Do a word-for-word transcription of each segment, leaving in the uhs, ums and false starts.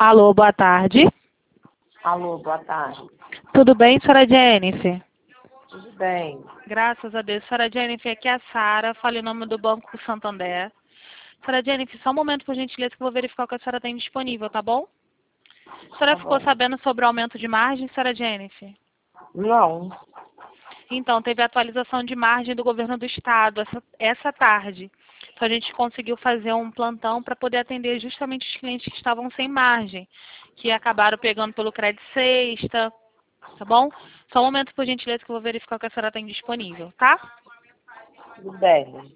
Alô, boa tarde. Alô, boa tarde. Tudo bem, senhora Jennifer? Tudo bem. Graças a Deus. Senhora Jennifer, aqui é a Sara, fala em nome do Banco Santander. Senhora Jennifer, só um momento, por gentileza, que eu vou verificar o que a senhora tem disponível, tá bom? A senhora Tá ficou bom. sabendo sobre o aumento de margem, senhora Jennifer? Não. Então, teve a atualização de margem do governo do estado essa, essa tarde. Então, a gente conseguiu fazer um plantão para poder atender justamente os clientes que estavam sem margem, que acabaram pegando pelo crédito sexta, tá bom? Só um momento, por gentileza, que eu vou verificar o que a senhora tem disponível, tá? Tudo bem.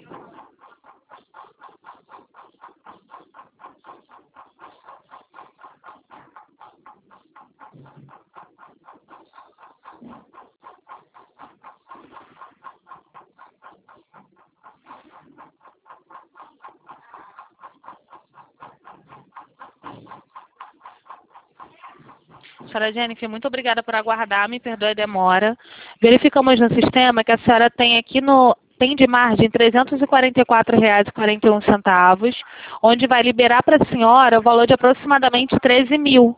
Senhora Jennifer, muito obrigada por aguardar, me perdoe a demora. Verificamos no sistema que a senhora tem aqui no tem de margem trezentos e quarenta e quatro reais e quarenta e um centavos, onde vai liberar para a senhora o valor de aproximadamente treze mil,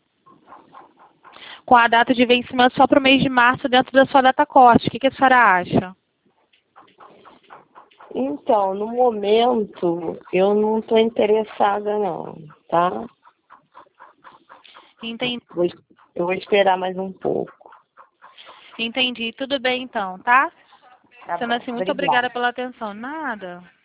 com a data de vencimento só para o mês de março dentro da sua data corte. O que, que a senhora acha? Então, no momento, eu não estou interessada não, tá? Entendi. Vou, eu vou esperar mais um pouco. Entendi. Tudo bem então, tá? Tá Sendo bom. assim, muito Obrigada. obrigada pela atenção. Nada.